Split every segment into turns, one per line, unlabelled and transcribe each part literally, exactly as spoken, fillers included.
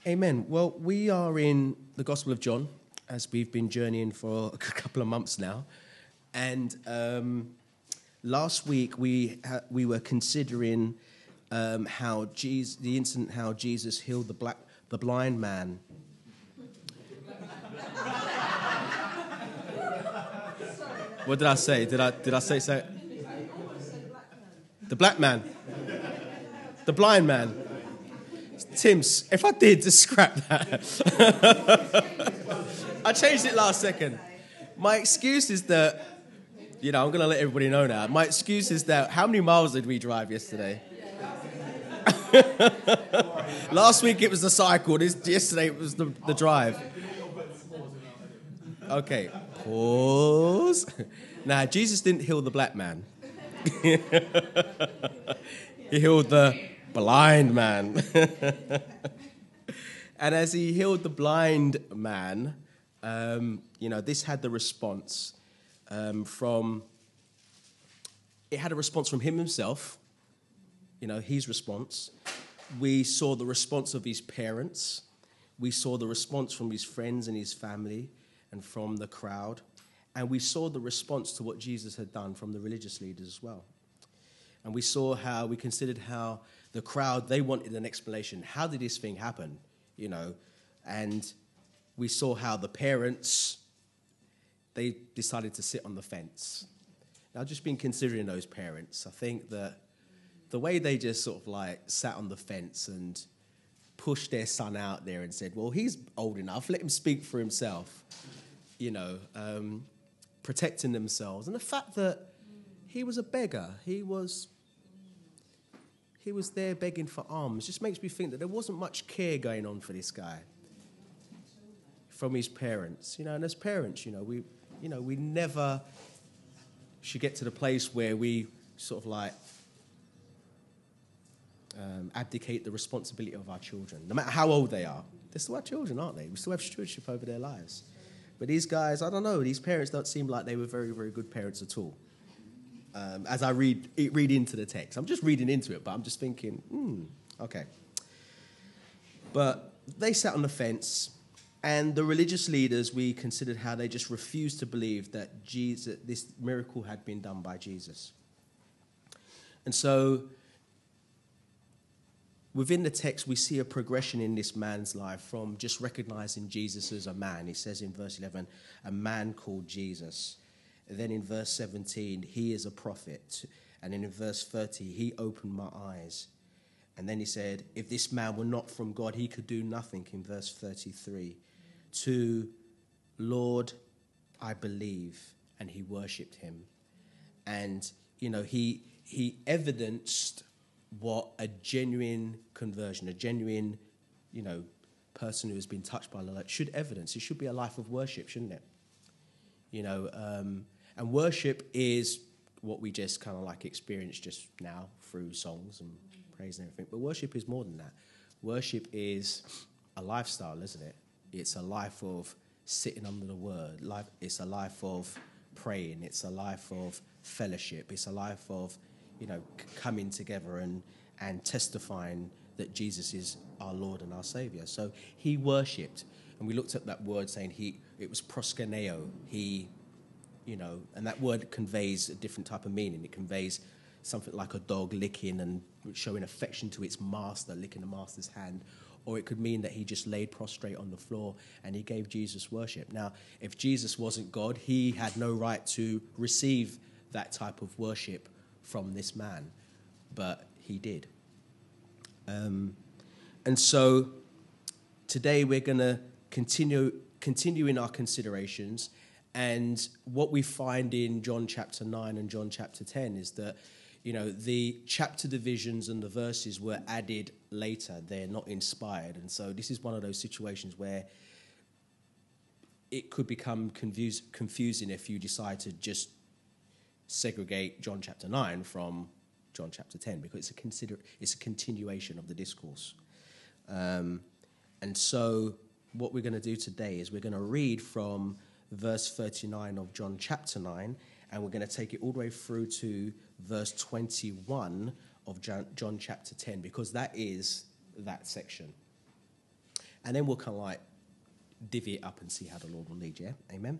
Amen. Well, we are in the Gospel of John, as we've been journeying for a couple of months now. And um, last week we ha- we were considering um, how Jesus, the incident how Jesus healed the black the blind man. What did I say? Did I did I say so? The black man. The blind man. Tim's, if I did, just scrap that. I changed it last second. My excuse is that, you know, I'm going to let everybody know now. My excuse is that, how many miles did we drive yesterday? Last week it was the cycle. This, yesterday it was the, the drive. Okay, pause. Now, Jesus didn't heal the black man. He healed the blind man. And as he healed the blind man, um, you know, this had the response um, from, it had a response from him himself, you know, his response. We saw the response of his parents. We saw the response from his friends and his family and from the crowd. And we saw the response to what Jesus had done from the religious leaders as well. And we saw how, we considered how the crowd, they wanted an explanation. How did this thing happen? You know, and we saw how the parents, they decided to sit on the fence. Now, I've just been considering those parents. I think that the way they just sort of like sat on the fence and pushed their son out there and said, well, he's old enough, let him speak for himself, you know, um, protecting themselves. And the fact that he was a beggar, he was... He was there begging for alms. Just makes me think that there wasn't much care going on for this guy from his parents. You know, and as parents, you know, we, you know, we never should get to the place where we sort of like um, abdicate the responsibility of our children, no matter how old they are. They're still our children, aren't they? We still have stewardship over their lives. But these guys, I don't know, these parents don't seem like they were very, very good parents at all. Um, as I read read into the text. I'm just reading into it, but I'm just thinking, hmm, okay. But they sat on the fence, and the religious leaders, we considered how they just refused to believe that Jesus, this miracle had been done by Jesus. And so, within the text, we see a progression in this man's life from just recognizing Jesus as a man. He says in verse eleven, a man called Jesus. And then in verse seventeen, he is a prophet. And then in verse thirty, he opened my eyes. And then he said, if this man were not from God, he could do nothing in verse thirty-three. To, Lord, I believe. And he worshipped him. And, you know, he he evidenced what a genuine conversion, a genuine, you know, person who has been touched by the Lord should evidence. It should be a life of worship, shouldn't it? You know, um, and worship is what we just kind of like experience just now through songs and praise and everything. But worship is more than that. Worship is a lifestyle, isn't it? It's a life of sitting under the word. Life, it's a life of praying. It's a life of fellowship. It's a life of, you know, c- coming together and, and testifying that Jesus is our Lord and our Savior. So he worshipped. And we looked at that word saying he, it was proskuneo. He, you know, and that word conveys a different type of meaning. It conveys something like a dog licking and showing affection to its master, licking the master's hand. Or it could mean that he just laid prostrate on the floor and he gave Jesus worship. Now, if Jesus wasn't God, he had no right to receive that type of worship from this man. But he did. Um, and so today we're going to continue continue in our considerations, and what we find in John chapter nine and John chapter ten is that, you know, the chapter divisions and the verses were added later. They're not inspired, and so this is one of those situations where it could become confuse, confusing if you decide to just segregate John chapter nine from John chapter ten, because it's a consider it's a continuation of the discourse. Um, and so what we're going to do today is we're going to read from verse thirty-nine of John chapter nine, and we're going to take it all the way through to verse twenty-one of John, John chapter ten, because that is that section. and then we'll kind of like divvy it up and see how the Lord will lead, yeah? Amen?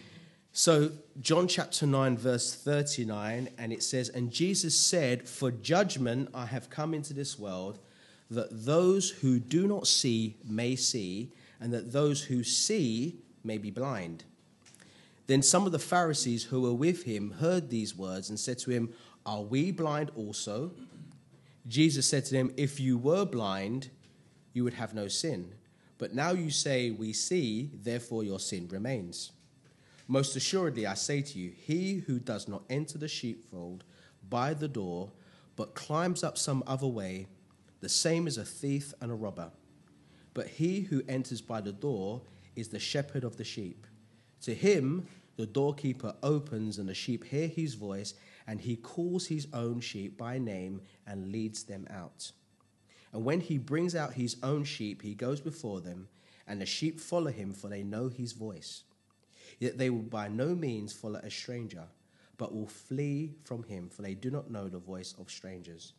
So John chapter nine, verse thirty-nine, and it says, "And Jesus said, for judgment I have come into this world, that those who do not see may see, and that those who see may be blind." Then some of the Pharisees who were with him heard these words and said to him, "Are we blind also?" Jesus said to them, "If you were blind, you would have no sin. But now you say, 'We see,' therefore your sin remains. Most assuredly, I say to you, he who does not enter the sheepfold by the door, but climbs up some other way, the same is a thief and a robber. But he who enters by the door is the shepherd of the sheep. To him the doorkeeper opens, and the sheep hear his voice, and he calls his own sheep by name and leads them out. And when he brings out his own sheep, he goes before them, and the sheep follow him, for they know his voice. Yet they will by no means follow a stranger, but will flee from him, for they do not know the voice of strangers."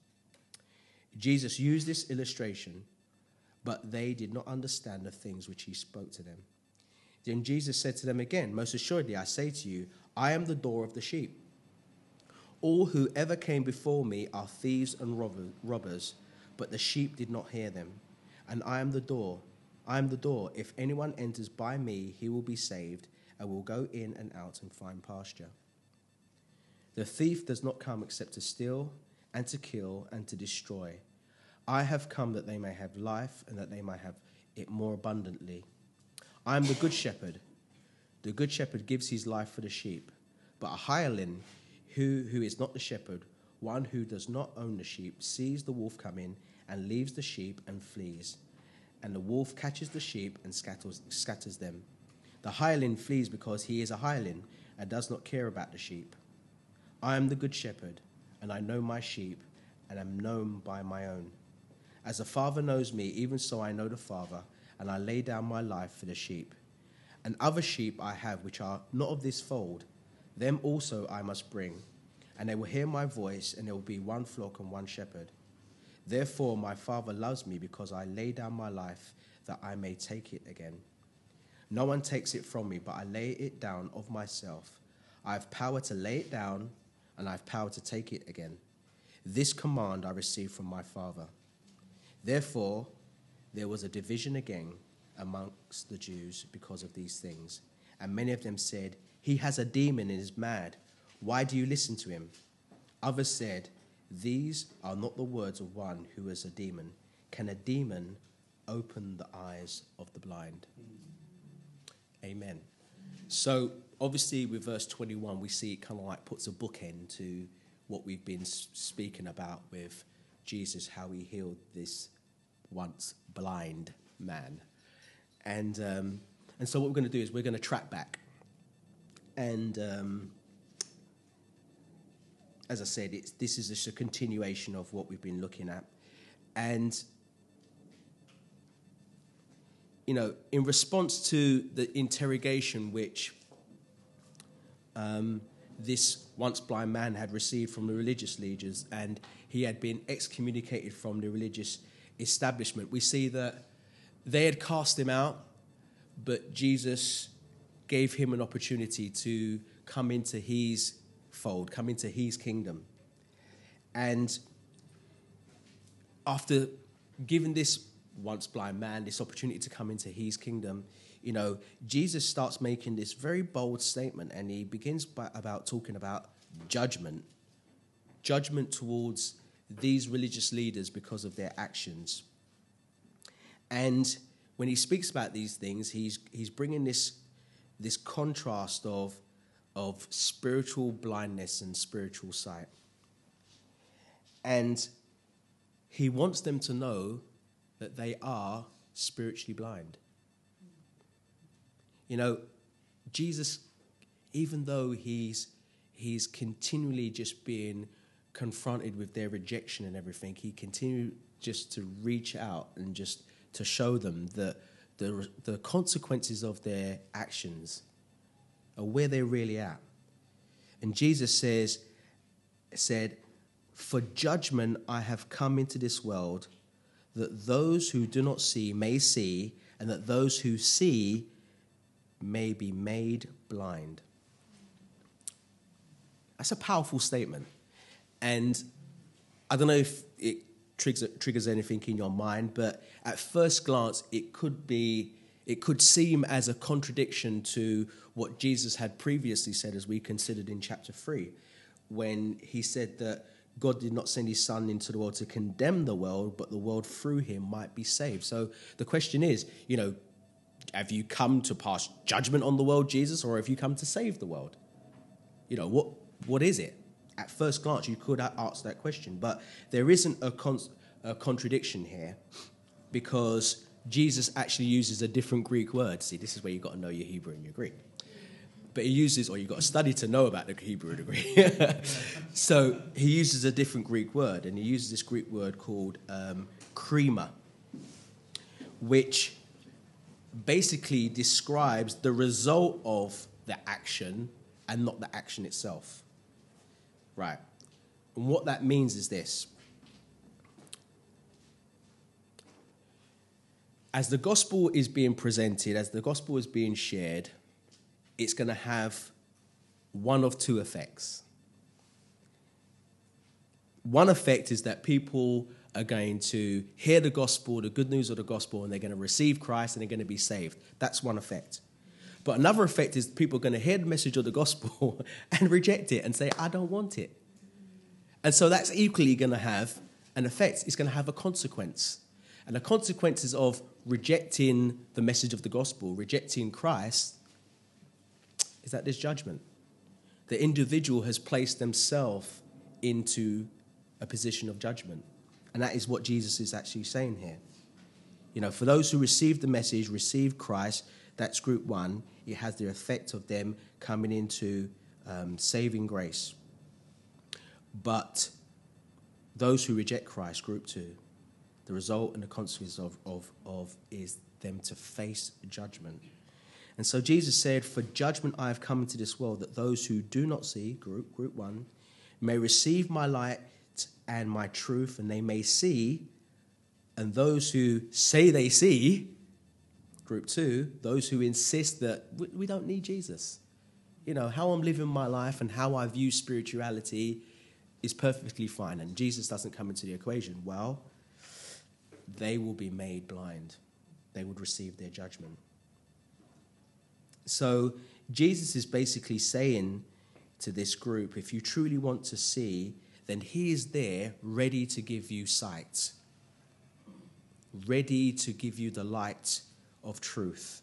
Jesus used this illustration, but they did not understand the things which he spoke to them. Then Jesus said to them again, "Most assuredly, I say to you, I am the door of the sheep. All who ever came before me are thieves and robbers, but the sheep did not hear them. And I am the door. I am the door. If anyone enters by me, he will be saved, and will go in and out and find pasture. The thief does not come except to steal and to kill and to destroy. I have come that they may have life, and that they may have it more abundantly. I am the good shepherd. The good shepherd gives his life for the sheep. But a hireling, who, who is not the shepherd, one who does not own the sheep, sees the wolf come in and leaves the sheep and flees. And the wolf catches the sheep and scatters, scatters them. The hireling flees because he is a hireling and does not care about the sheep. I am the good shepherd, and I know my sheep, and am known by my own. As the Father knows me, even so I know the Father, and I lay down my life for the sheep. And other sheep I have which are not of this fold, them also I must bring, and they will hear my voice, and there will be one flock and one shepherd. Therefore my Father loves me, because I lay down my life that I may take it again. No one takes it from me, but I lay it down of myself. I have power to lay it down, and I have power to take it again. This command I received from my Father." Therefore there was a division again amongst the Jews because of these things. And many of them said, "He has a demon and is mad. Why do you listen to him?" Others said, "These are not the words of one who has a demon. Can a demon open the eyes of the blind?" Amen. So obviously with verse twenty-one, we see it kind of like puts a bookend to what we've been speaking about with Jesus, how he healed this once blind man. And um, and so what we're going to do is we're going to track back. And um, as I said, it's, this is just a continuation of what we've been looking at. And you know, in response to the interrogation which um, this once blind man had received from the religious leaders, and he had been excommunicated from the religious establishment, we see that they had cast him out, but Jesus gave him an opportunity to come into his fold, come into his kingdom. And after giving this once blind man this opportunity to come into his kingdom, you know, Jesus starts making this very bold statement, and he begins by, about talking about judgment, judgment towards these religious leaders because of their actions. And when he speaks about these things, he's he's bringing this this contrast of of spiritual blindness and spiritual sight. And he wants them to know that they are spiritually blind. You know, Jesus, even though he's he's continually just being confronted with their rejection and everything, he continued just to reach out and just to show them that the the consequences of their actions are where they're really at. And Jesus says, said, "For judgment I have come into this world, that those who do not see may see, and that those who see may be made blind. That's a powerful statement. And I don't know if it triggers, triggers anything in your mind, but at first glance, it could be, it could seem as a contradiction to what Jesus had previously said, as we considered in chapter three, when he said that God did not send his son into the world to condemn the world, but the world through him might be saved. So the question is, you know, have you come to pass judgment on the world, Jesus, or have you come to save the world? You know, what what is it? At first glance, you could ask that question, but there isn't a, con- a contradiction here, because Jesus actually uses a different Greek word. See, this is where you've got to know your Hebrew and your Greek. But he uses, or you've got to study to know about the Hebrew and the Greek. So he uses a different Greek word, and he uses this Greek word called um, krima, which basically describes the result of the action and not the action itself. Right. And what that means is this. As the gospel is being presented, as the gospel is being shared, it's going to have one of two effects. One effect is that people are going to hear the gospel, the good news of the gospel, and they're going to receive Christ and they're going to be saved. That's one effect. But another effect is people are going to hear the message of the gospel and reject it and say, I don't want it. And so that's equally going to have an effect. It's going to have a consequence. And the consequences of rejecting the message of the gospel, rejecting Christ, is that there's judgment. The individual has placed themselves into a position of judgment. And that is what Jesus is actually saying here. You know, for those who receive the message, receive Christ, that's group one. It has the effect of them coming into um, saving grace. But those who reject Christ, group two, the result and the consequence of, of, of is them to face judgment. And so Jesus said, for judgment I have come into this world, that those who do not see, group, group one, may receive my light and my truth, and they may see. And those who say they see, group two, those who insist that we, we don't need Jesus. You know, how I'm living my life and how I view spirituality is perfectly fine, and Jesus doesn't come into the equation. Well, they will be made blind. They would receive their judgment. So Jesus is basically saying to this group, if you truly want to see, then he is there ready to give you sight, ready to give you the light of truth.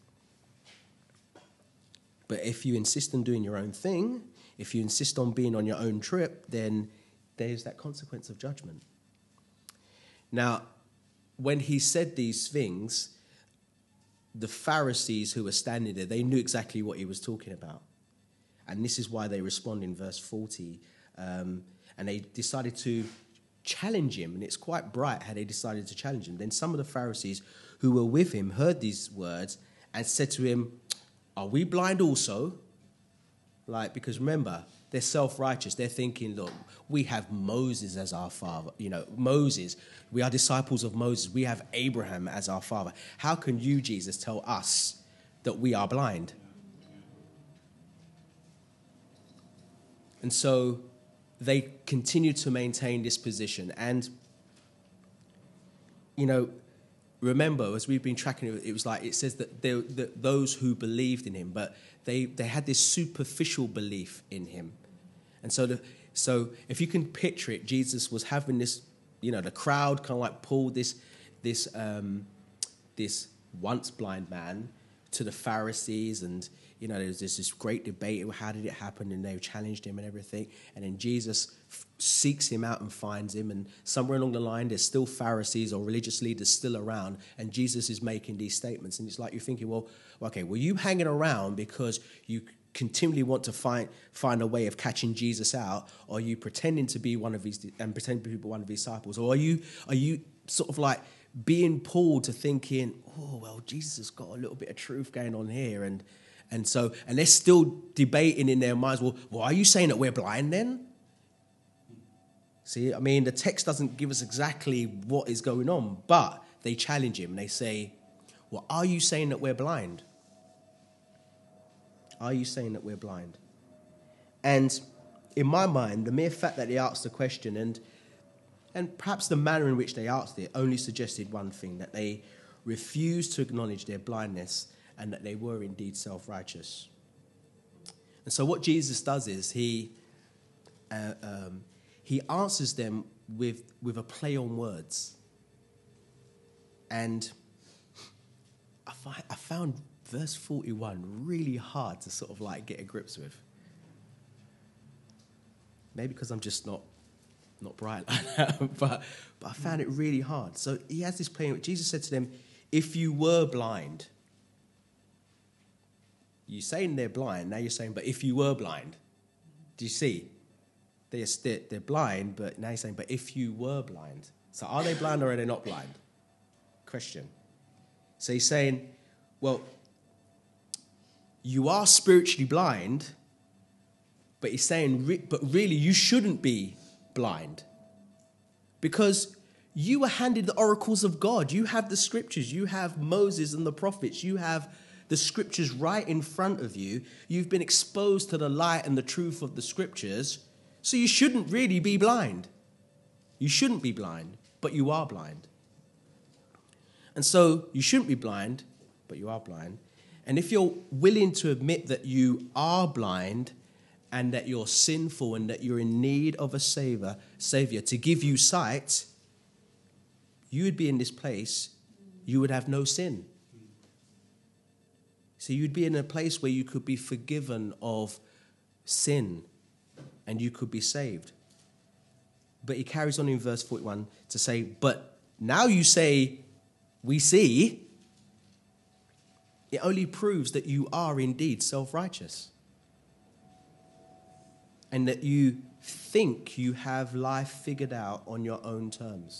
But if you insist on doing your own thing, if you insist on being on your own trip, then there's that consequence of judgment. Now, when he said these things, the Pharisees who were standing there, they knew exactly what he was talking about. And this is why they respond in verse forty. Um, and they decided to challenge him. And it's quite bright how they decided to challenge him. Then some of the Pharisees who were with him heard these words and said to him, are we blind also? Like, because remember, they're self-righteous. They're thinking, look, we have Moses as our father. You know, Moses, we are disciples of Moses. We have Abraham as our father. How can you, Jesus, tell us that we are blind? And so they continue to maintain this position. And, you know, remember, as we've been tracking it, it was like, it says that, they, that those who believed in him, but they, they had this superficial belief in him. And so, the, so if you can picture it, Jesus was having this, you know, the crowd kind of like pulled this, this, um, this once blind man to the Pharisees, and you know, there's this, this great debate. How did it happen? And they challenged him and everything. And then Jesus f- seeks him out and finds him. And somewhere along the line, there's still Pharisees or religious leaders still around. And Jesus is making these statements. And it's like you're thinking, well, okay, were you hanging around because you continually want to find find a way of catching Jesus out? Or are you pretending to be one of his and pretending to be one of his disciples? Or are you are you sort of like being pulled to thinking, oh, well, Jesus has got a little bit of truth going on here, and and so and they're still debating in their minds, well, well, are you saying that we're blind then? See, I mean, the text doesn't give us exactly what is going on, but they challenge him and they say, Well, are you saying that we're blind? Are you saying that we're blind? And in my mind, the mere fact that they asked the question and and perhaps the manner in which they asked it only suggested one thing, that they refused to acknowledge their blindness and that they were indeed self-righteous. And so what Jesus does is he uh, um, he answers them with, with a play on words. And I, find, I found verse forty-one really hard to sort of like get a grips with. Maybe because I'm just not not bright like that, but, but I found it really hard. So he has this play. Jesus said to them, if you were blind, you're saying they're blind, now you're saying, but if you were blind, do you see? They're, they're blind, but now you're saying, but if you were blind. So are they blind or are they not blind? Question. So he's saying, well, you are spiritually blind, but he's saying, re- but really you shouldn't be blind, because you were handed the oracles of God. You have the scriptures. You have Moses and the prophets. You have the scriptures right in front of you. You've been exposed to the light and the truth of the scriptures. So you shouldn't really be blind. You shouldn't be blind, but you are blind. And so you shouldn't be blind, but you are blind. And if you're willing to admit that you are blind and that you're sinful and that you're in need of a savior, savior to give you sight, you would be in this place, you would have no sin. So you'd be in a place where you could be forgiven of sin and you could be saved. But he carries on in verse forty-one to say, but now you say, we see, it only proves that you are indeed self-righteous. And that you think you have life figured out on your own terms.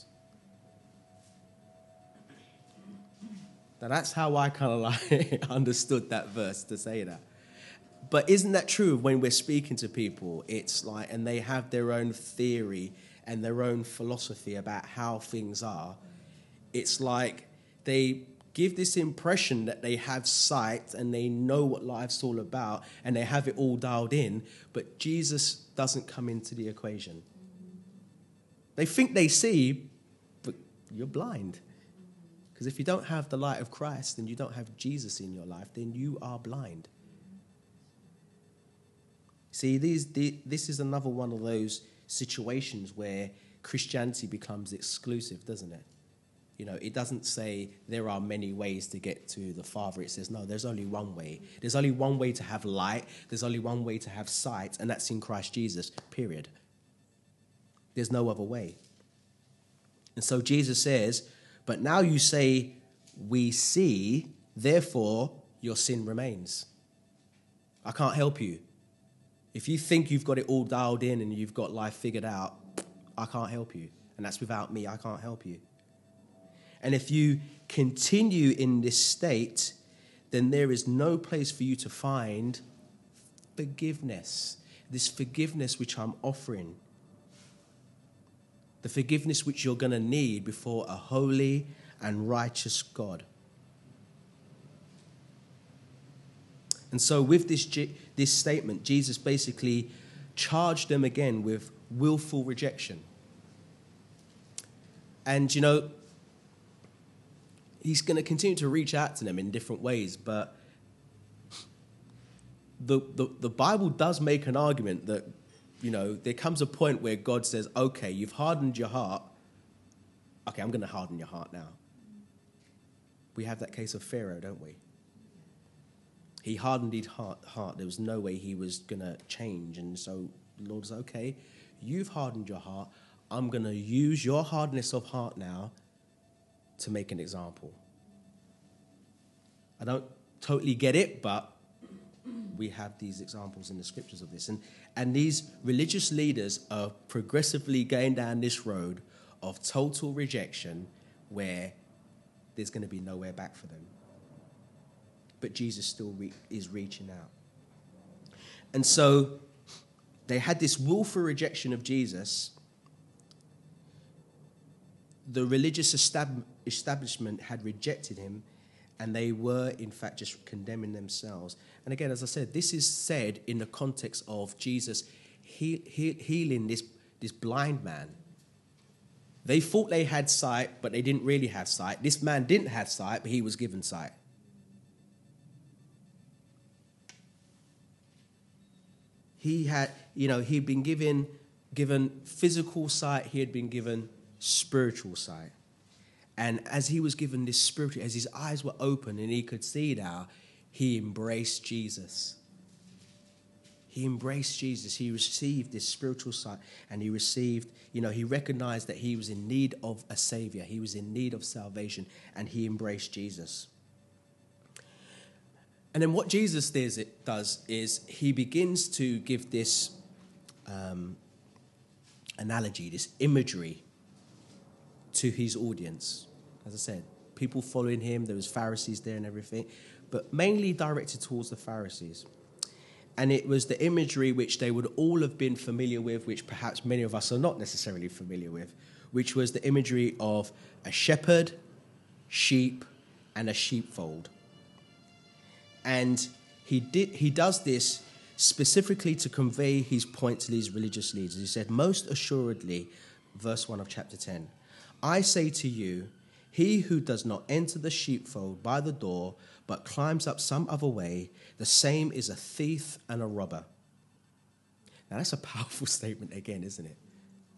Now that's how I kind of like understood that verse, to say that. But isn't that true when we're speaking to people? It's like, and they have their own theory and their own philosophy about how things are. It's like they give this impression that they have sight and they know what life's all about and they have it all dialed in, but Jesus doesn't come into the equation. They think they see, but you're blind. Because if you don't have the light of Christ and you don't have Jesus in your life, then you are blind. See, these, the, this is another one of those situations where Christianity becomes exclusive, doesn't it? You know, it doesn't say there are many ways to get to the Father. It says, no, there's only one way. There's only one way to have light. There's only one way to have sight, and that's in Christ Jesus, period. There's no other way. And so Jesus says, but now you say, we see, therefore your sin remains. I can't help you. If you think you've got it all dialed in and you've got life figured out, I can't help you. And that's without me, I can't help you. And if you continue in this state, then there is no place for you to find forgiveness. This forgiveness which I'm offering. The forgiveness which you're going to need before a holy and righteous God. And so with this, this statement, Jesus basically charged them again with willful rejection. And, you know, he's going to continue to reach out to them in different ways, but the, the, the Bible does make an argument that, you know, there comes a point where God says, okay, you've hardened your heart. Okay, I'm going to harden your heart now. We have that case of Pharaoh, don't we? He hardened his heart. heart. There was no way he was going to change. And so the Lord said, okay, you've hardened your heart. I'm going to use your hardness of heart now to make an example. I don't totally get it, but we have these examples in the scriptures of this. And, and these religious leaders are progressively going down this road of total rejection where there's going to be nowhere back for them. But Jesus still re- is reaching out. And so they had this willful rejection of Jesus. The religious estab- establishment had rejected him, And they were, in fact, just condemning themselves. And again, as I said, this is said in the context of Jesus he, he, healing this, this blind man. They thought they had sight, but they didn't really have sight. This man didn't have sight, but he was given sight. He had, you know, he'd been given, given physical sight. He had been given spiritual sight. And as he was given this spiritual, as his eyes were open and he could see now, he embraced Jesus. He embraced Jesus. He received this spiritual sight, and he received, you know, he recognized that he was in need of a savior. He was in need of salvation, and he embraced Jesus. And then what Jesus does, it does is he begins to give this um, analogy, this imagery to his audience. As I said, people following him, there was Pharisees there and everything, but mainly directed towards the Pharisees. And it was the imagery which they would all have been familiar with, which perhaps many of us are not necessarily familiar with, which was the imagery of a shepherd, sheep, and a sheepfold. And he did he does this specifically to convey his point to these religious leaders. He said, most assuredly, verse one of chapter ten, I say to you, he who does not enter the sheepfold by the door, but climbs up some other way, the same is a thief and a robber. Now, that's a powerful statement again, isn't it?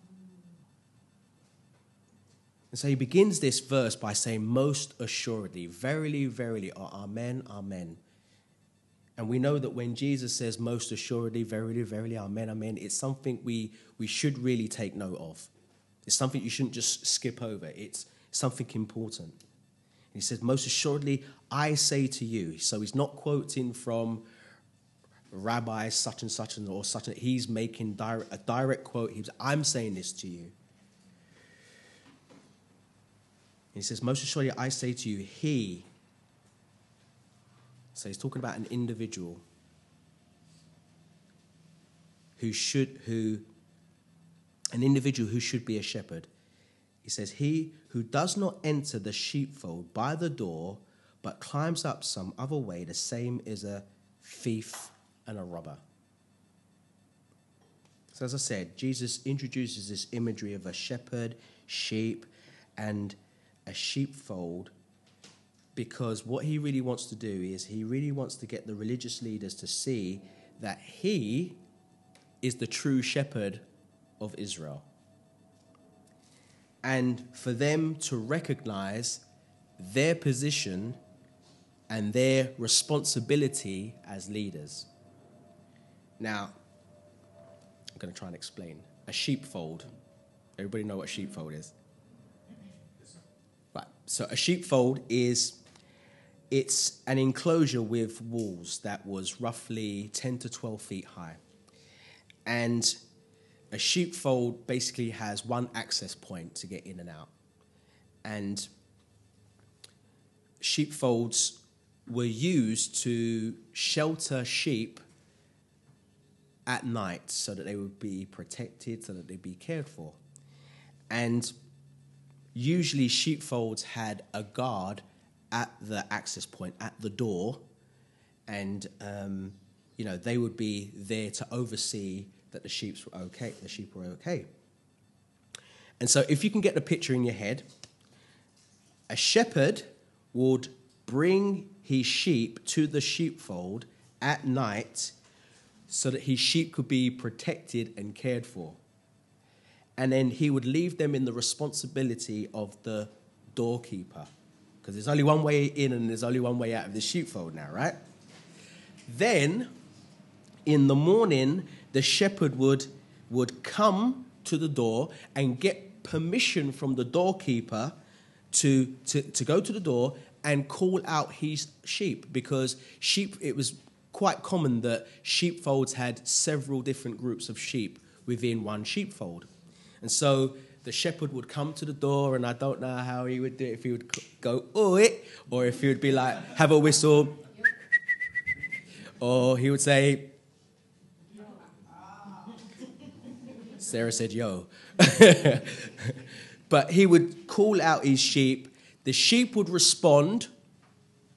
And so he begins this verse by saying, most assuredly, verily, verily, or amen, amen. And we know that when Jesus says most assuredly, verily, verily, amen, amen, it's something we, we should really take note of. It's something you shouldn't just skip over. It's something important. He says, most assuredly, I say to you. So he's not quoting from Rabbi such and such and or such. And he's making direct, a direct quote. He's, I'm saying this to you. He says, most assuredly, I say to you, he. So he's talking about an individual who should, who, an individual who should be a shepherd. He says, he who does not enter the sheepfold by the door, but climbs up some other way, the same is a thief and a robber. So as I said, Jesus introduces this imagery of a shepherd, sheep, and a sheepfold, because what he really wants to do is he really wants to get the religious leaders to see that he is the true shepherd of Israel. And for them to recognize their position and their responsibility as leaders. Now, I'm going to try and explain. A sheepfold. Everybody know what a sheepfold is? Right. So a sheepfold is, it's an enclosure with walls that was roughly ten to twelve feet high. And a sheepfold basically has one access point to get in and out. And sheepfolds were used to shelter sheep at night so that they would be protected, so that they'd be cared for. And usually sheepfolds had a guard at the access point, at the door, and um, you know, they would be there to oversee that the sheep were okay, the sheep were okay. And so if you can get the picture in your head, a shepherd would bring his sheep to the sheepfold at night so that his sheep could be protected and cared for. And then he would leave them in the responsibility of the doorkeeper, because there's only one way in and there's only one way out of the sheepfold now, right? Then, in the morning, the shepherd would, would come to the door and get permission from the doorkeeper to, to, to go to the door and call out his sheep, because sheep, it was quite common that sheepfolds had several different groups of sheep within one sheepfold. And so the shepherd would come to the door, and I don't know how he would do it, if he would go, oi, or if he would be like, have a whistle, or he would say, Sarah said, yo. But he would call out his sheep. The sheep would respond,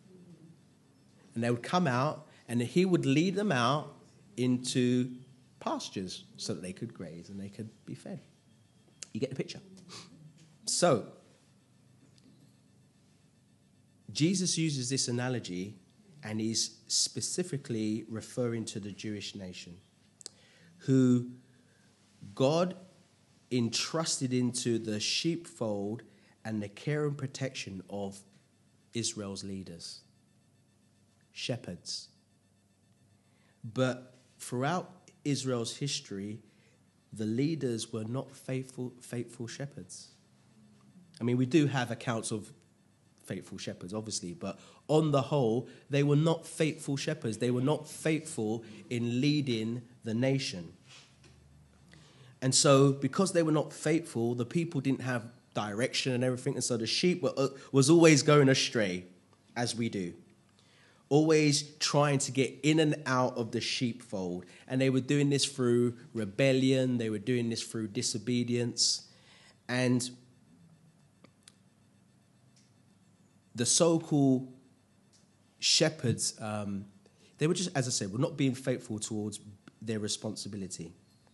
And they would come out, and he would lead them out into pastures so that they could graze and they could be fed. You get the picture? So, Jesus uses this analogy, and he's specifically referring to the Jewish nation, who God entrusted into the sheepfold and the care and protection of Israel's leaders, shepherds. But throughout Israel's history, the leaders were not faithful, faithful shepherds. I mean, we do have accounts of faithful shepherds, obviously, but on the whole, they were not faithful shepherds. They were not faithful in leading the nation. And so, because they were not faithful, the people didn't have direction and everything, and so the sheep were, uh, was always going astray, as we do. Always trying to get in and out of the sheepfold. And they were doing this through rebellion. They were doing this through disobedience. And the so-called shepherds, um, they were just, as I said, were not being faithful towards their responsibility.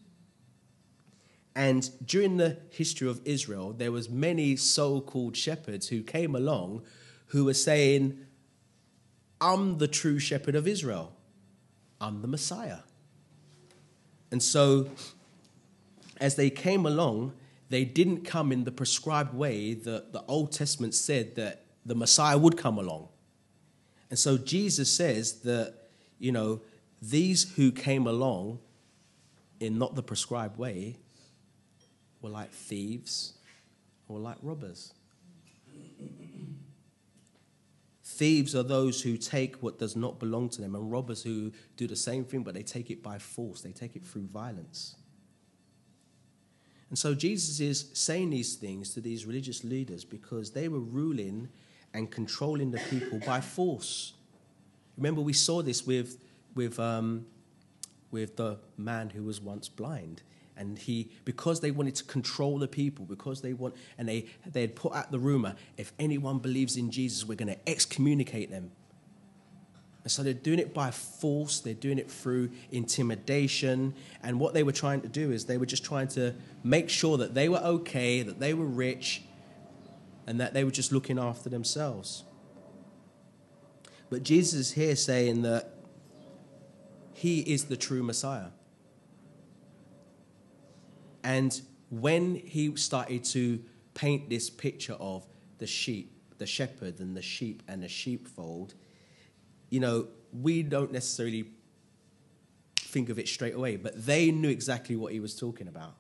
And during the history of Israel, there was many so-called shepherds who came along who were saying, I'm the true shepherd of Israel. I'm the Messiah. And so, as they came along, they didn't come in the prescribed way that the Old Testament said that the Messiah would come along. And so Jesus says that, you know, these who came along in not the prescribed way were like thieves or like robbers. Thieves are those who take what does not belong to them, and robbers who do the same thing, but they take it by force. They take it through violence. And so Jesus is saying these things to these religious leaders because they were ruling and controlling the people by force. Remember, we saw this with, with, um, with the man who was once blind. And he, because they wanted to control the people, because they want, and they, they had put out the rumor, if anyone believes in Jesus, we're going to excommunicate them. And so they're doing it by force, they're doing it through intimidation. And what they were trying to do is they were just trying to make sure that they were okay, that they were rich, and that they were just looking after themselves. But Jesus is here saying that he is the true Messiah. And when he started to paint this picture of the sheep, the shepherd and the sheep and the sheepfold, you know, we don't necessarily think of it straight away, but they knew exactly what he was talking about.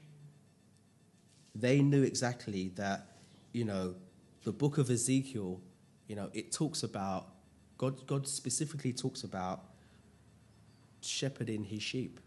They knew exactly that, you know, the book of Ezekiel, you know, it talks about, God, God specifically talks about shepherding his sheep.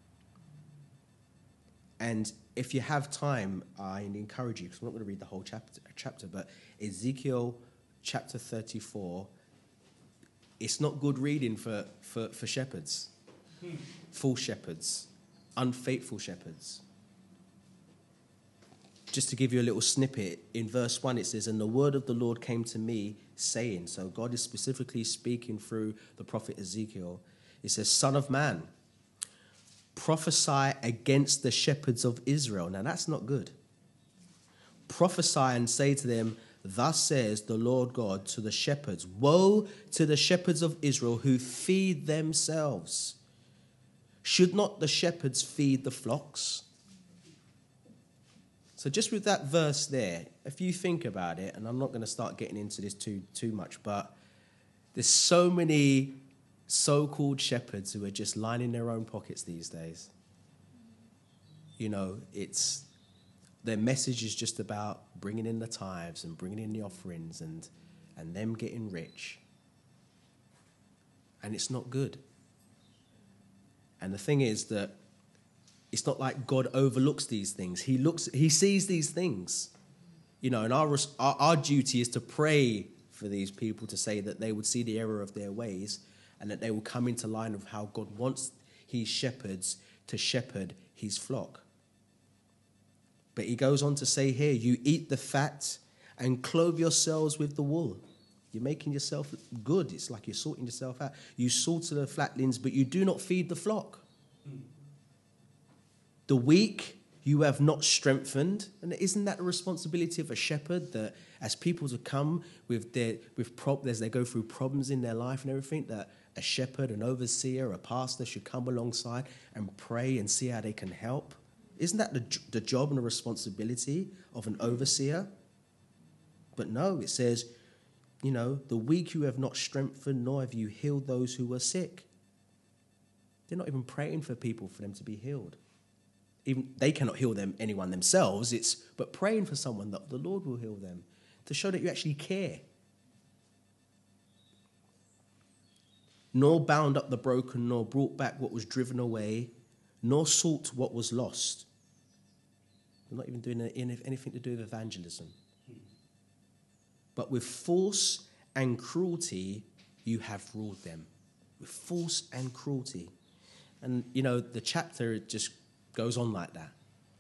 And if you have time, I encourage you, because I'm not going to read the whole chapter, chapter, but Ezekiel chapter thirty-four, it's not good reading for, for, for shepherds, false shepherds, unfaithful shepherds. Just to give you a little snippet, in verse one it says, and the word of the Lord came to me, saying, so God is specifically speaking through the prophet Ezekiel. It says, Son of man, prophesy against the shepherds of Israel. Now that's not good. Prophesy and say to them, thus says the Lord God to the shepherds, woe to the shepherds of Israel who feed themselves. Should not the shepherds feed the flocks? So just with that verse there, if you think about it, and I'm not going to start getting into this too, too much, but there's so many so-called shepherds who are just lining their own pockets these days. You know, it's their message is just about bringing in the tithes and bringing in the offerings and, and them getting rich. And it's not good. And the thing is that it's not like God overlooks these things. He looks, he sees these things. You know, and our, our, our duty is to pray for these people to say that they would see the error of their ways and that they will come into line of how God wants his shepherds to shepherd his flock. But he goes on to say here, you eat the fat and clothe yourselves with the wool. You're making yourself good. It's like you're sorting yourself out. You slaughter the flatlings, but you do not feed the flock. The weak you have not strengthened. And isn't that the responsibility of a shepherd, that as people to come with their with prob- as they go through problems in their life and everything, that a shepherd, an overseer, a pastor should come alongside and pray and see how they can help? Isn't that the, the job and the responsibility of an overseer? But no, it says, you know, the weak you have not strengthened, nor have you healed those who were sick. They're not even praying for people for them to be healed. Even they cannot heal them, anyone themselves. It's but praying for someone that the Lord will heal them, to show that you actually care. Nor bound up the broken, nor brought back what was driven away, nor sought what was lost. They're not even doing anything to do with evangelism. But with force and cruelty, you have ruled them. With force and cruelty. And, you know, the chapter just goes on like that.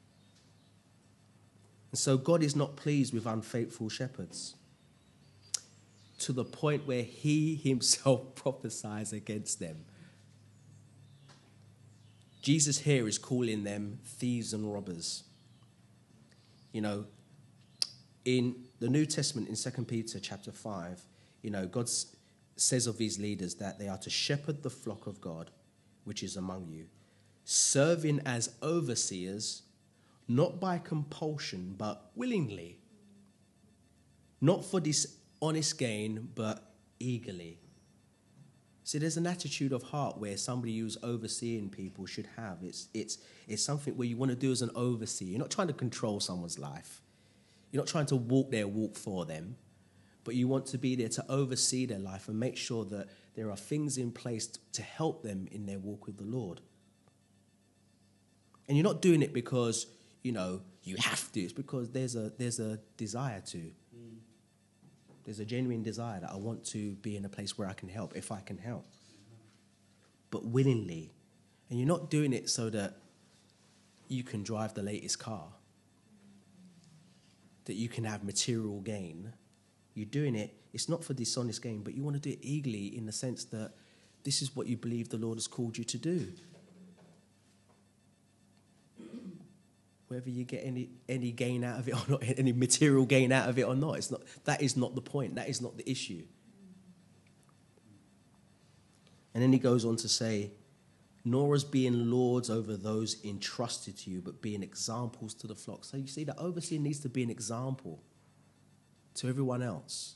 And so God is not pleased with unfaithful shepherds, to the point where he himself prophesies against them. Jesus here is calling them thieves and robbers. You know, in the New Testament, in Second Peter chapter five, you know, God says of these leaders that they are to shepherd the flock of God, which is among you, serving as overseers, not by compulsion, but willingly. Not for dishonest gain, but eagerly. See, there's an attitude of heart where somebody who's overseeing people should have. It's, it's, it's something where you want to do as an overseer. You're not trying to control someone's life. You're not trying to walk their walk for them, but you want to be there to oversee their life and make sure that there are things in place to help them in their walk with the Lord. And you're not doing it because, you know, you have to. It's because there's a there's a desire to. Mm. There's a genuine desire that I want to be in a place where I can help, if I can help. But willingly. And you're not doing it so that you can drive the latest car, that you can have material gain. You're doing it, it's not for dishonest gain, but you want to do it eagerly in the sense that this is what you believe the Lord has called you to do. Whether you get any, any gain out of it or not, any material gain out of it or not, it's not, that is not the point. That is not the issue. And then he goes on to say, nor as being lords over those entrusted to you, but being examples to the flock. So you see, the overseer needs to be an example to everyone else.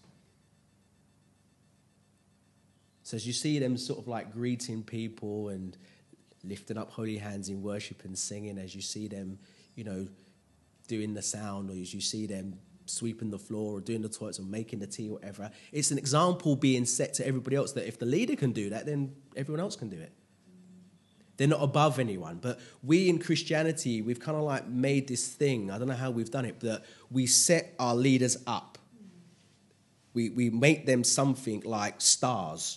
So as you see them sort of like greeting people and lifting up holy hands in worship and singing, as you see them, you know, doing the sound, or as you see them sweeping the floor or doing the toilets or making the tea or whatever, it's an example being set to everybody else that if the leader can do that, then everyone else can do it. They're not above anyone. But we in Christianity, we've kind of like made this thing, I don't know how we've done it, but we set our leaders up. We, we make them something like stars.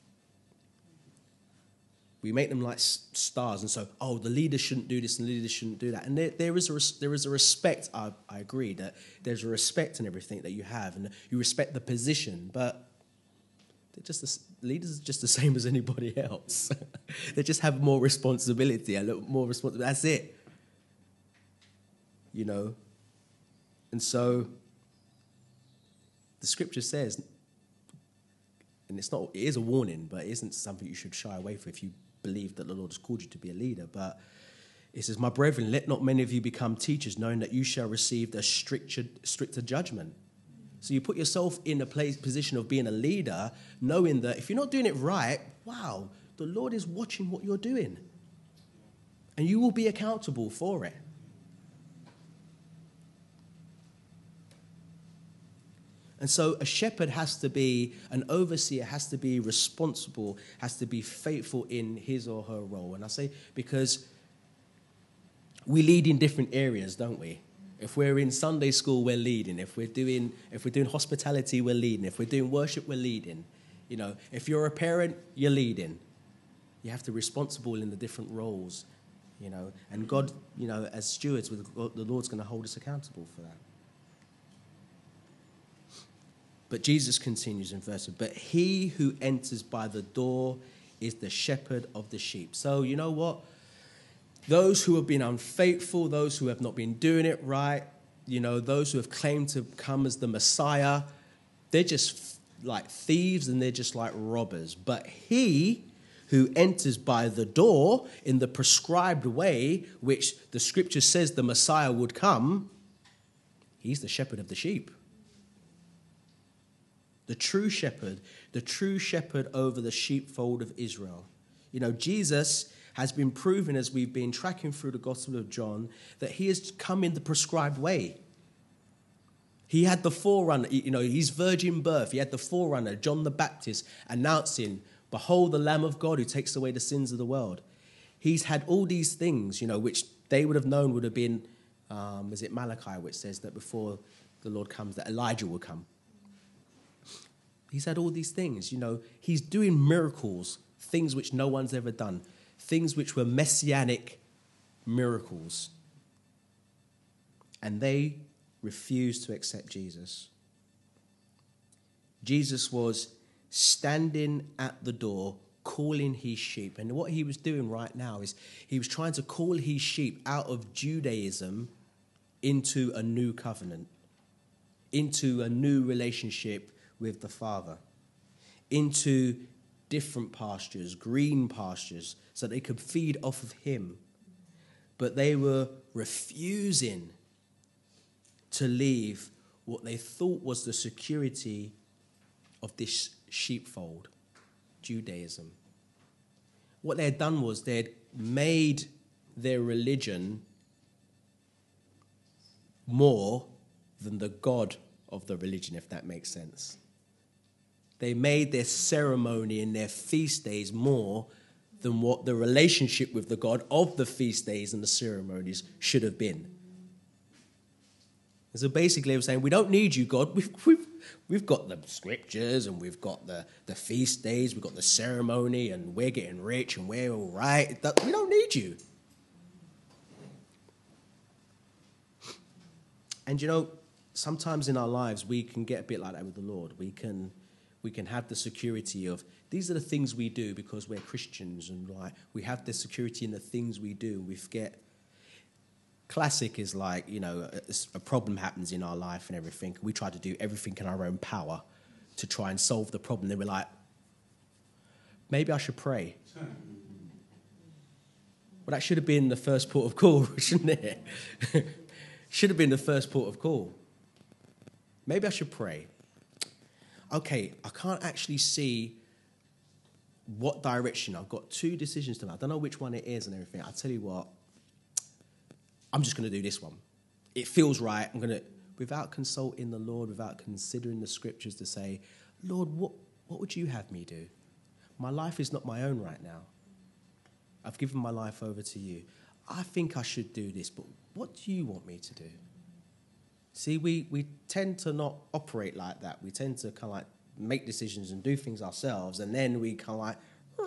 We make them like stars, and so, oh, the leader shouldn't do this and the leader shouldn't do that. And there, there is a there is a respect, I, I agree, that there's a respect in everything that you have, and you respect the position, but they're just the, leaders are just the same as anybody else. They just have more responsibility, a little more responsibility. That's it. You know? And so the scripture says, and it's not, it is a warning, but it isn't something you should shy away from if you believe that the Lord has called you to be a leader. But it says, my brethren, let not many of you become teachers, knowing that you shall receive a stricter, stricter judgment. So you put yourself in a place, position of being a leader, knowing that if you're not doing it right, wow, the Lord is watching what you're doing. And you will be accountable for it. And so a shepherd has to be, an overseer has to be responsible, has to be faithful in his or her role. And I say because we lead in different areas, don't we? If we're in Sunday school, we're leading. If we're doing, if we're doing hospitality, we're leading. If we're doing worship, we're leading. You know, if you're a parent, you're leading. You have to be responsible in the different roles, you know. And God, you know, as stewards, the Lord's going to hold us accountable for that. But Jesus continues in verse, but he who enters by the door is the shepherd of the sheep. So you know what? Those who have been unfaithful, those who have not been doing it right, you know, those who have claimed to come as the Messiah, they're just like thieves and they're just like robbers. But he who enters by the door in the prescribed way, which the scripture says the Messiah would come, he's the shepherd of the sheep. The true shepherd, the true shepherd over the sheepfold of Israel. You know, Jesus has been proven as we've been tracking through the Gospel of John that he has come in the prescribed way. He had the forerunner, you know, his virgin birth. He had the forerunner, John the Baptist, announcing, behold the Lamb of God who takes away the sins of the world. He's had all these things, you know, which they would have known would have been, um, is it Malachi, which says that before the Lord comes, that Elijah will come. He's had all these things, you know. He's doing miracles, things which no one's ever done, things which were messianic miracles. And they refused to accept Jesus. Jesus was standing at the door, calling his sheep. And what he was doing right now is he was trying to call his sheep out of Judaism into a new covenant, into a new relationship with the Father, into different pastures, green pastures, so they could feed off of him. But they were refusing to leave what they thought was the security of this sheepfold, Judaism. What they had done was they had made their religion more than the God of the religion, if that makes sense. They made their ceremony and their feast days more than what the relationship with the God of the feast days and the ceremonies should have been. And so basically they were saying, we don't need you, God. We've, we've, we've got the scriptures and we've got the, the feast days, we've got the ceremony, and we're getting rich and we're all right. We don't need you. And you know, sometimes in our lives we can get a bit like that with the Lord. We can... We can have the security of, these are the things we do because we're Christians, and like we have the security in the things we do. We forget. Classic is like, you know, a, a problem happens in our life and everything. We try to do everything in our own power to try and solve the problem. Then we're like, maybe I should pray. Well, that should have been the first port of call, shouldn't it? Should have been the first port of call. Maybe I should pray. Okay, I can't actually see what direction. I've got two decisions to make. I don't know which one it is and everything. I'll tell you what, I'm just going to do this one. It feels right. I'm going to, without consulting the Lord, without considering the scriptures to say, Lord, what, what would you have me do? My life is not my own right now. I've given my life over to you. I think I should do this, but what do you want me to do? See, we, we tend to not operate like that. We tend to kind of like make decisions and do things ourselves, and then we kind of like,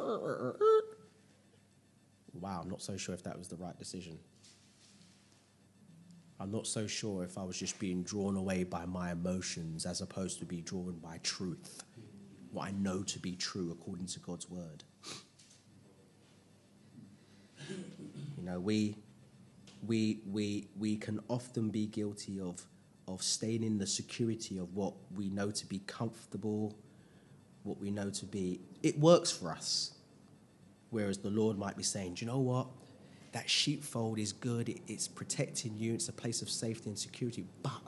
wow, I'm not so sure if that was the right decision. I'm not so sure if I was just being drawn away by my emotions as opposed to be drawn by truth, what I know to be true according to God's word. You know, we we we we can often be guilty of of staying in the security of what we know to be comfortable, what we know to be, it works for us. Whereas the Lord might be saying, do you know what? That sheepfold is good, it, it's protecting you, it's a place of safety and security, but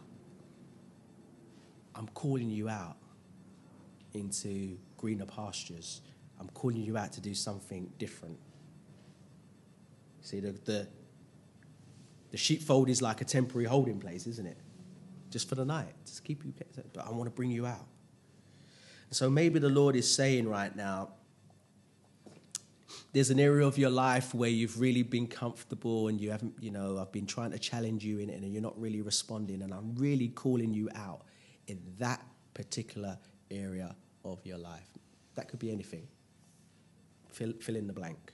I'm calling you out into greener pastures. I'm calling you out to do something different. See, the, the, the sheepfold is like a temporary holding place, isn't it? Just for the night, just keep you, but I want to bring you out. So maybe the Lord is saying right now, there's an area of your life where you've really been comfortable and you haven't, you know, I've been trying to challenge you in it and you're not really responding, and I'm really calling you out in that particular area of your life. That could be anything. Fill, fill in the blank.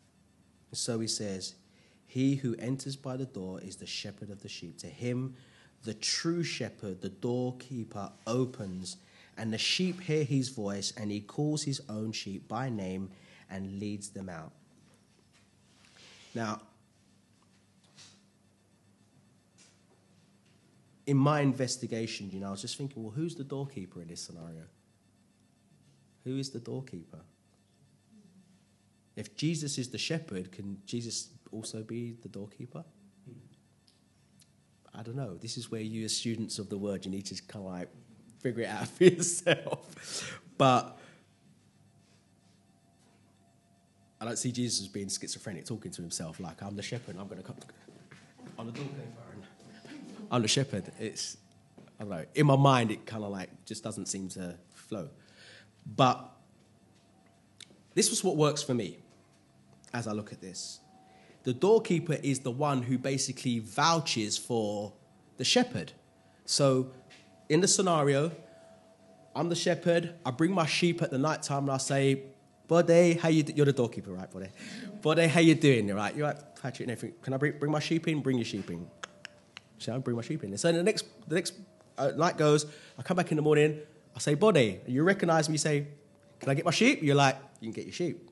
So he says, he who enters by the door is the shepherd of the sheep. To him the true shepherd, the doorkeeper, opens, and the sheep hear his voice, and he calls his own sheep by name and leads them out. Now, in my investigation, you know, I was just thinking, well, who's the doorkeeper in this scenario? Who is the doorkeeper? If Jesus is the shepherd, can Jesus also be the doorkeeper? I don't know. This is where you, as students of the word, you need to kind of like figure it out for yourself. But I don't see Jesus as being schizophrenic, talking to himself like, I'm the shepherd, I'm going to come. I'm the doorkeeper. I'm the shepherd. It's, I don't know. In my mind, it kind of like just doesn't seem to flow. But this was what works for me as I look at this. The doorkeeper is the one who basically vouches for the shepherd. So in the scenario, I'm the shepherd. I bring my sheep at the night time and I say, Bode, how you do-? You're the doorkeeper, right, Bode? Bode, how you doing? You're right. You're right, Patrick and everything. Can I bring, bring my sheep in? Bring your sheep in. So I bring my sheep in. So the next, the next uh, night goes, I come back in the morning, I say, Bode, you recognize me, you say, can I get my sheep? You're like, you can get your sheep.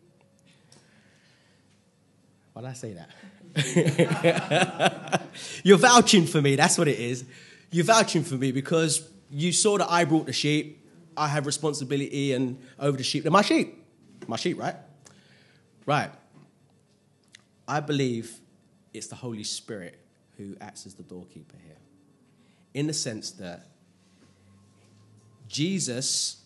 Why did I say that? You're vouching for me, that's what it is. You're vouching for me because you saw that I brought the sheep, I have responsibility and over the sheep. They're my sheep. My sheep, right? Right. I believe it's the Holy Spirit who acts as the doorkeeper here, in the sense that Jesus,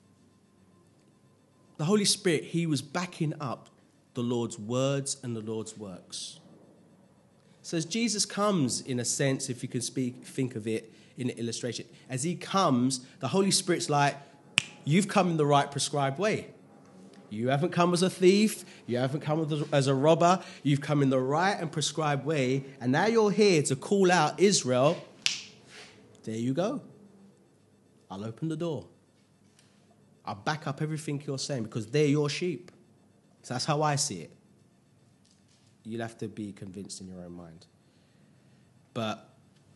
the Holy Spirit, he was backing up the Lord's words and the Lord's works. So as Jesus comes, in a sense, if you can speak, think of it in an illustration, as he comes, the Holy Spirit's like, you've come in the right prescribed way. You haven't come as a thief. You haven't come as a robber. You've come in the right and prescribed way. And now you're here to call out Israel. There you go. I'll open the door. I'll back up everything you're saying because they're your sheep. So that's how I see it. You'll have to be convinced in your own mind. But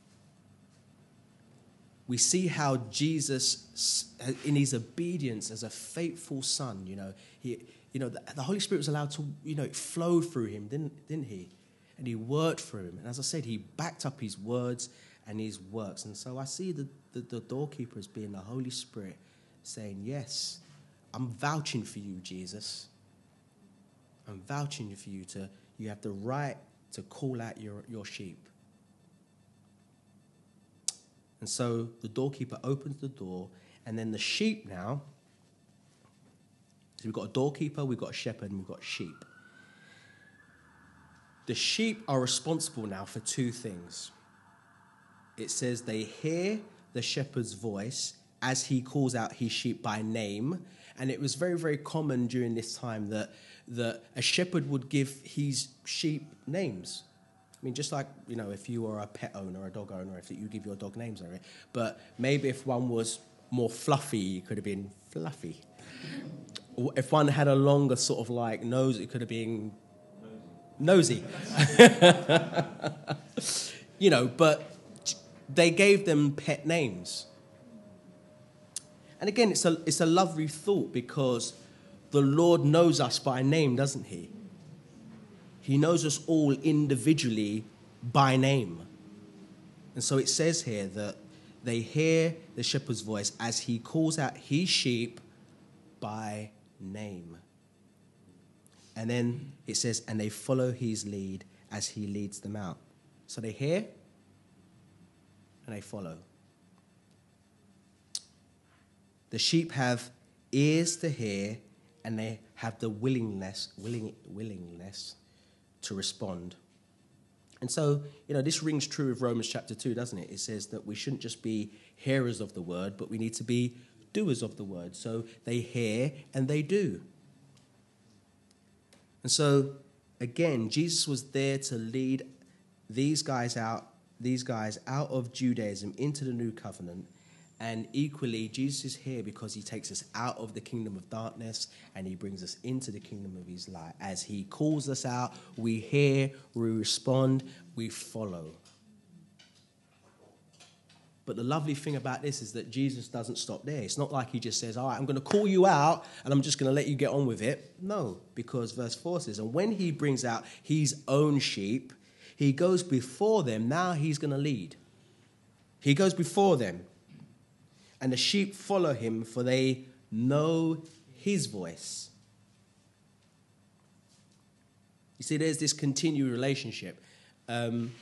we see how Jesus, in his obedience as a faithful son, you know, he, you know, the, the Holy Spirit was allowed to, you know, it flowed through him, didn't, didn't he? And he worked through him. And as I said, he backed up his words and his works. And so I see the, the, the doorkeeper as being the Holy Spirit saying, yes, I'm vouching for you, Jesus. I'm vouching for you to, you have the right to call out your, your sheep. And so the doorkeeper opens the door, and then the sheep now, so we've got a doorkeeper, we've got a shepherd, and we've got sheep. The sheep are responsible now for two things. It says they hear the shepherd's voice as he calls out his sheep by name. And it was very, very common during this time that, that a shepherd would give his sheep names. I mean, just like, you know, if you were a pet owner, a dog owner, if you give your dog names over it. But maybe if one was more fluffy, it could have been Fluffy. If one had a longer sort of like nose, it could have been Nosy. You know, but they gave them pet names. And again, it's a, it's a lovely thought because the Lord knows us by name, doesn't he? He knows us all individually by name. And so it says here that they hear the shepherd's voice as he calls out his sheep by name. And then it says, and they follow his lead as he leads them out. So they hear and they follow. The sheep have ears to hear and they have the willingness, willing, willingness to respond. And so, you know, this rings true of Romans chapter two, doesn't it? It says that we shouldn't just be hearers of the word, but we need to be doers of the word. So they hear and they do. And so, again, Jesus was there to lead these guys out, these guys out of Judaism into the new covenant. And equally, Jesus is here because he takes us out of the kingdom of darkness and he brings us into the kingdom of his light. As he calls us out, we hear, we respond, we follow. But the lovely thing about this is that Jesus doesn't stop there. It's not like he just says, all right, I'm going to call you out and I'm just going to let you get on with it. No, because verse four says, and when he brings out his own sheep, he goes before them. Now he's going to lead. He goes before them. And the sheep follow him, for they know his voice. You see, there's this continued relationship. Um,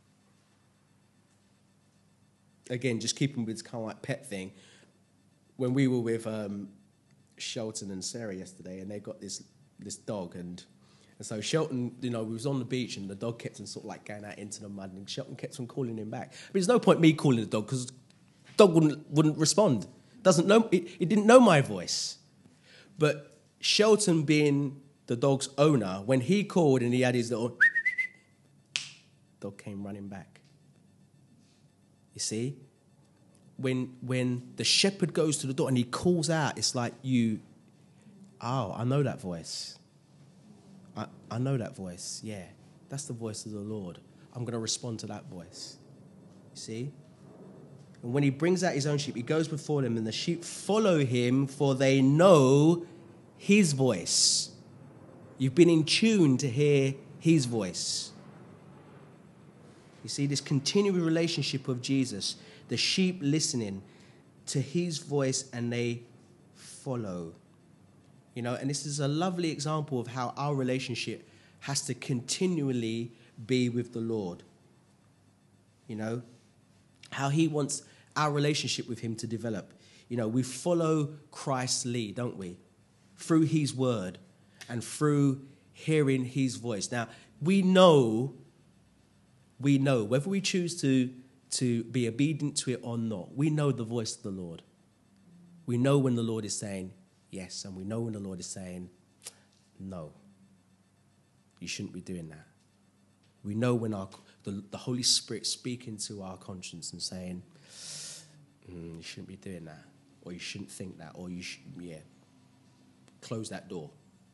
again, just keeping with this kind of like pet thing. When we were with um, Shelton and Sarah yesterday, and they got this this dog, and and so Shelton, you know, we was on the beach, and the dog kept on sort of like going out into the mud, and Shelton kept on calling him back. But there's no point me calling the dog because the dog wouldn't wouldn't respond. Doesn't know it, it didn't know my voice. But Shelton, being the dog's owner, when he called and he had his little dog came running back. You see? When when the shepherd goes to the door and he calls out, it's like you, oh, I know that voice. I, I know that voice, yeah. That's the voice of the Lord. I'm going to respond to that voice. You see? And when he brings out his own sheep, he goes before them, and the sheep follow him, for they know his voice. You've been in tune to hear his voice. You see, this continuing relationship of Jesus, the sheep listening to his voice and they follow. You know, and this is a lovely example of how our relationship has to continually be with the Lord. You know, how he wants our relationship with him to develop. You know, we follow Christ's lead, don't we? Through his word and through hearing his voice. Now, we know, we know, whether we choose to, to be obedient to it or not, we know the voice of the Lord. We know when the Lord is saying yes, and we know when the Lord is saying no. You shouldn't be doing that. We know when our the, the Holy Spirit speaking to our conscience and saying, mm, you shouldn't be doing that, or you shouldn't think that, or you should, yeah, close that door.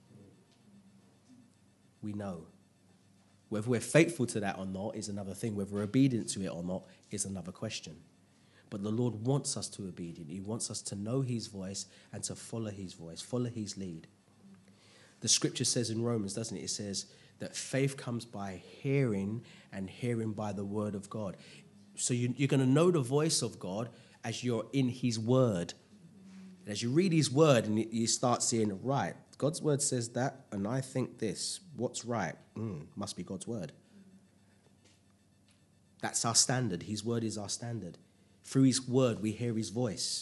We know. Whether we're faithful to that or not is another thing. Whether we're obedient to it or not is another question. But the Lord wants us to be obedient. He wants us to know his voice and to follow his voice, follow his lead. The scripture says in Romans, doesn't it? It says that faith comes by hearing, and hearing by the word of God. So you, you're going to know the voice of God as you're in his word. And as you read his word and you start seeing, right, God's word says that, and I think this. What's right? Mm, must be God's word. That's our standard. His word is our standard. Through his word, we hear his voice.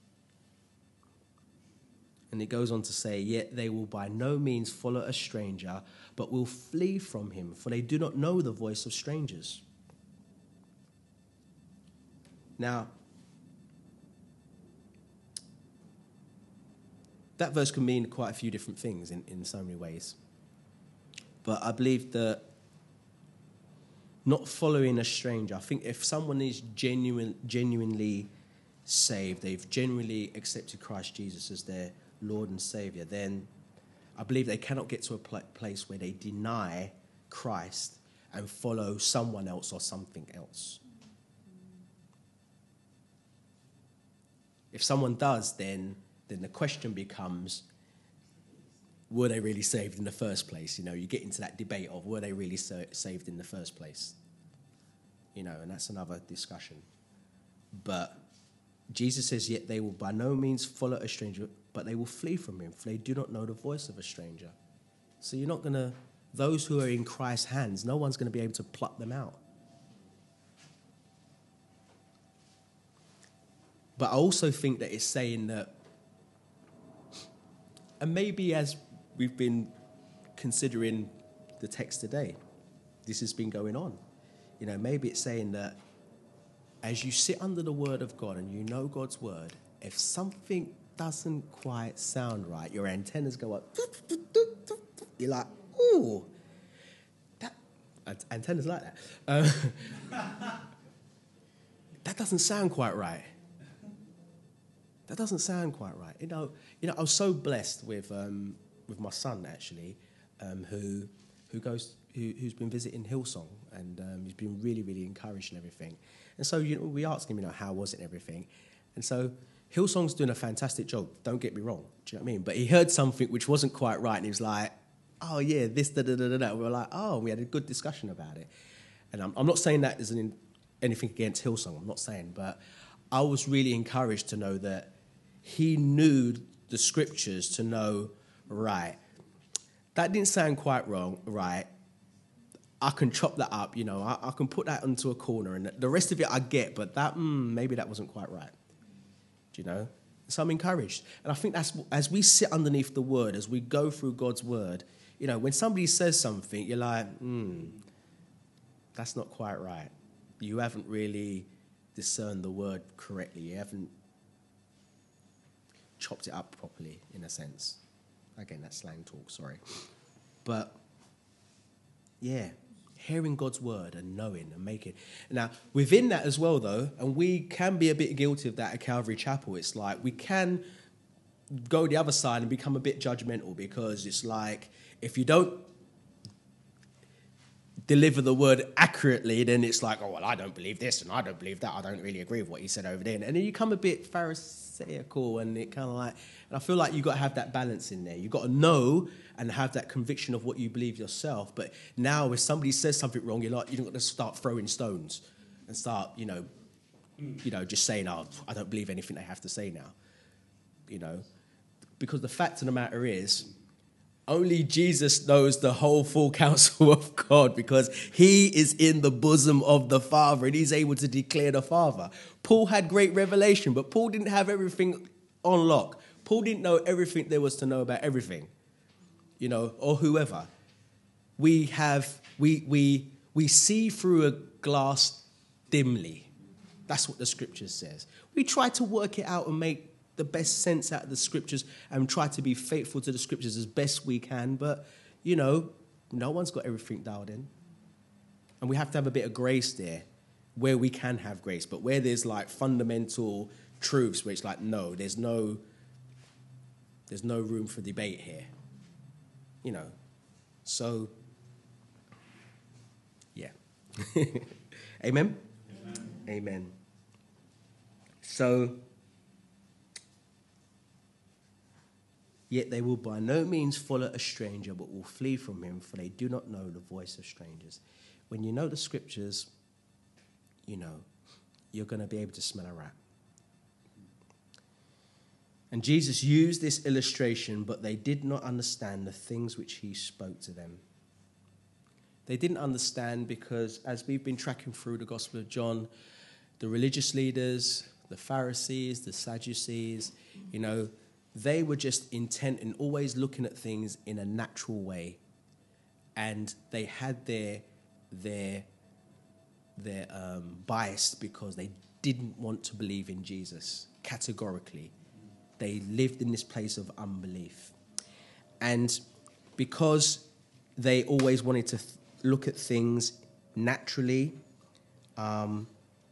And it goes on to say, yet they will by no means follow a stranger, but will flee from him, for they do not know the voice of strangers. Now, that verse can mean quite a few different things in, in so many ways. But I believe that not following a stranger, I think if someone is genuine, genuinely saved, they've genuinely accepted Christ Jesus as their Lord and Saviour, then I believe they cannot get to a pl- place where they deny Christ and follow someone else or something else. If someone does, then then the question becomes, were they really saved in the first place? You know, you get into that debate of, were they really so saved in the first place? You know, and that's another discussion. But Jesus says, yet they will by no means follow a stranger, but they will flee from him, for they do not know the voice of a stranger. So you're not going to, those who are in Christ's hands, no one's going to be able to pluck them out. But I also think that it's saying that, and maybe as we've been considering the text today, this has been going on. You know, maybe it's saying that as you sit under the word of God and you know God's word, if something doesn't quite sound right, your antennas go up. You're like, ooh, that antennas like that. Uh, that doesn't sound quite right. That doesn't sound quite right. You know, you know. I was so blessed with um, with my son actually, um, who who goes who, who's been visiting Hillsong, and um, he's been really really encouraged and everything. And so you know, we asked him, you know, how was it and everything. And so Hillsong's doing a fantastic job, don't get me wrong, do you know what I mean? But he heard something which wasn't quite right, and he was like, oh, yeah, this, da, da, da, da, da. We were like, oh, we had a good discussion about it. And I'm, I'm not saying that as an, anything against Hillsong, I'm not saying, but I was really encouraged to know that he knew the scriptures to know, right, that didn't sound quite wrong, right, I can chop that up, you know, I, I can put that into a corner, and the rest of it I get, but that, mm, maybe that wasn't quite right, do you know? So I'm encouraged. And I think that's, as we sit underneath the word, as we go through God's word, you know, when somebody says something, you're like, hmm, that's not quite right. You haven't really discerned the word correctly. You haven't chopped it up properly, in a sense. Again, that's slang talk, sorry. But, yeah, hearing God's word and knowing and making. Now, within that as well, though, and we can be a bit guilty of that at Calvary Chapel, it's like we can go the other side and become a bit judgmental, because it's like, if you don't deliver the word accurately, then it's like, oh, well, I don't believe this and I don't believe that. I don't really agree with what he said over there. And then you come a bit pharisaical, and it kind of like, and I feel like you've got to have that balance in there. You've got to know and have that conviction of what you believe yourself. But now if somebody says something wrong, you're like, you're not going to start throwing stones and start, you know, you know, just saying, oh, I don't believe anything they have to say now, you know. Because the fact of the matter is, only Jesus knows the whole full counsel of God, because he is in the bosom of the Father and he's able to declare the Father. Paul had great revelation, but Paul didn't have everything on lock. Paul didn't know everything there was to know about everything, you know, or whoever. We have, we, we, we see through a glass dimly. That's what the scripture says. We try to work it out and make the best sense out of the scriptures and try to be faithful to the scriptures as best we can. But, you know, no one's got everything dialed in. And we have to have a bit of grace there where we can have grace. But where there's like fundamental truths where it's like, no, there's no, there's no room for debate here. You know, so, yeah. Amen? Amen? Amen. So, yet they will by no means follow a stranger, but will flee from him, for they do not know the voice of strangers. When you know the scriptures, you know, you're going to be able to smell a rat. And Jesus used this illustration, but they did not understand the things which he spoke to them. They didn't understand because, as we've been tracking through the Gospel of John, the religious leaders, the Pharisees, the Sadducees, you know, they were just intent in always looking at things in a natural way. And they had their, their, their um, bias because they didn't want to believe in Jesus, categorically. They lived in this place of unbelief. And because they always wanted to th- look at things naturally, um,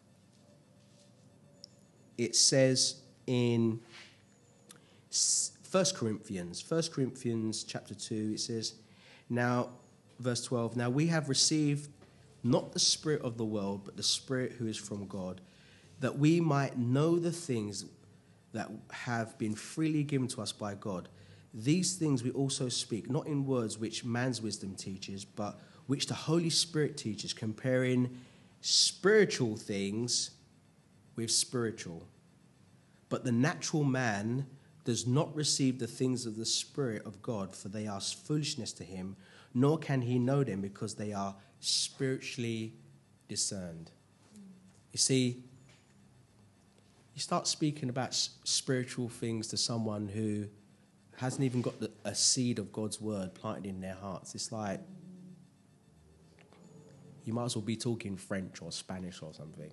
it says in First Corinthians, First Corinthians chapter two, it says, now, verse twelve, now we have received not the spirit of the world, but the Spirit who is from God, that we might know the things that have been freely given to us by God. These things we also speak, not in words which man's wisdom teaches, but which the Holy Spirit teaches, comparing spiritual things with spiritual. But the natural man does not receive the things of the Spirit of God, for they are foolishness to him, nor can he know them because they are spiritually discerned. You see, you start speaking about spiritual things to someone who hasn't even got the, a seed of God's word planted in their hearts. It's like, you might as well be talking French or Spanish or something.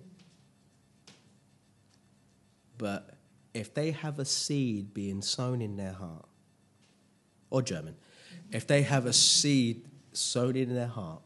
But if they have a seed being sown in their heart, or German, if they have a seed sown in their heart,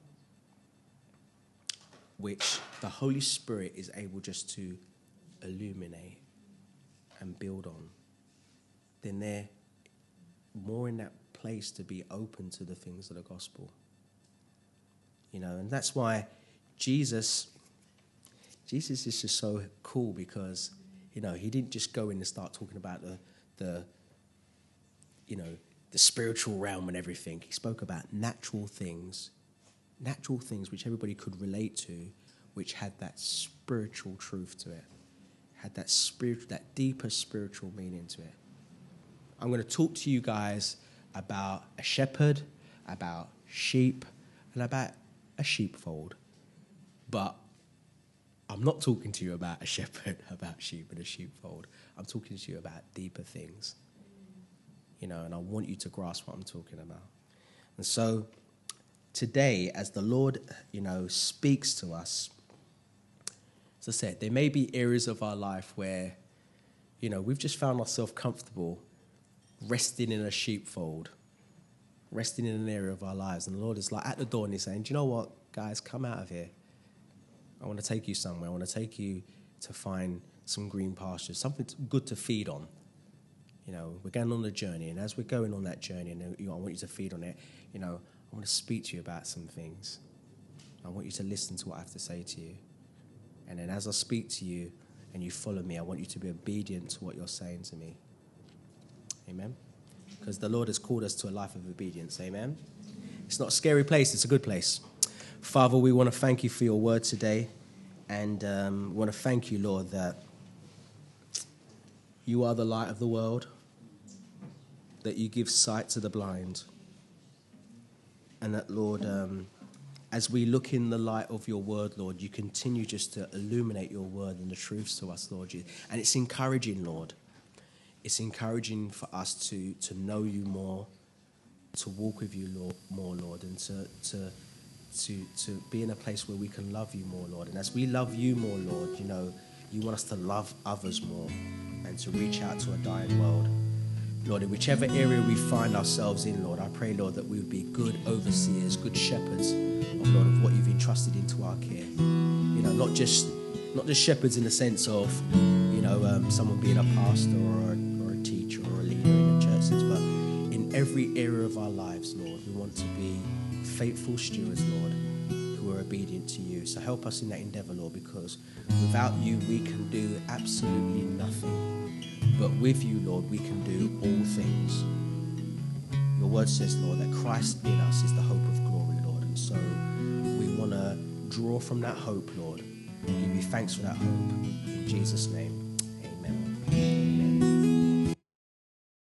which the Holy Spirit is able just to illuminate and build on, then they're more in that place to be open to the things of the gospel. You know, and that's why Jesus Jesus is just so cool because, you know, he didn't just go in and start talking about the, the, you know, the spiritual realm and everything. He spoke about natural things, natural things which everybody could relate to, which had that spiritual truth to it, had that spirit, that deeper spiritual meaning to it. I'm going to talk to you guys about a shepherd, about sheep, and about a sheepfold. But I'm not talking to you about a shepherd, about sheep and a sheepfold. I'm talking to you about deeper things. You know, and I want you to grasp what I'm talking about. And so today, as the Lord, you know, speaks to us, as I said, there may be areas of our life where, you know, we've just found ourselves comfortable resting in a sheepfold, resting in an area of our lives. And the Lord is like at the door and he's saying, do you know what, guys, come out of here. I want to take you somewhere. I want to take you to find some green pastures, something good to feed on. You know, we're going on a journey, and as we're going on that journey, and you know, I want you to feed on it, you know, I want to speak to you about some things. I want you to listen to what I have to say to you. And then as I speak to you and you follow me, I want you to be obedient to what you're saying to me. Amen? Because the Lord has called us to a life of obedience. Amen? It's not a scary place. It's a good place. Father, we want to thank you for your word today. And um, we want to thank you, Lord, that you are the light of the world, that you give sight to the blind. And that, Lord, um, as we look in the light of your word, Lord, you continue just to illuminate your word and the truths to us, Lord. And it's encouraging, Lord. It's encouraging for us to, to know you more, to walk with you, Lord, more, Lord, and to, to to to be in a place where we can love you more, Lord. And as we love you more, Lord, you know, you want us to love others more and to reach out to a dying world. Lord, in whichever area we find ourselves in, Lord, I pray, Lord, that we would be good overseers, good shepherds of, Lord, of what you've entrusted into our care. You know, not just not just shepherds in the sense of, you know, um, someone being a pastor or a, or a teacher or a leader in the church, but in every area of our lives, Lord, we want to be faithful stewards, Lord, who are obedient to you. So help us in that endeavor, Lord, because without you, we can do absolutely nothing. But with you, Lord, we can do all things. Your word says, Lord, that Christ in us is the hope of glory, Lord. And so we want to draw from that hope, Lord, and give you thanks for that hope. In Jesus' name.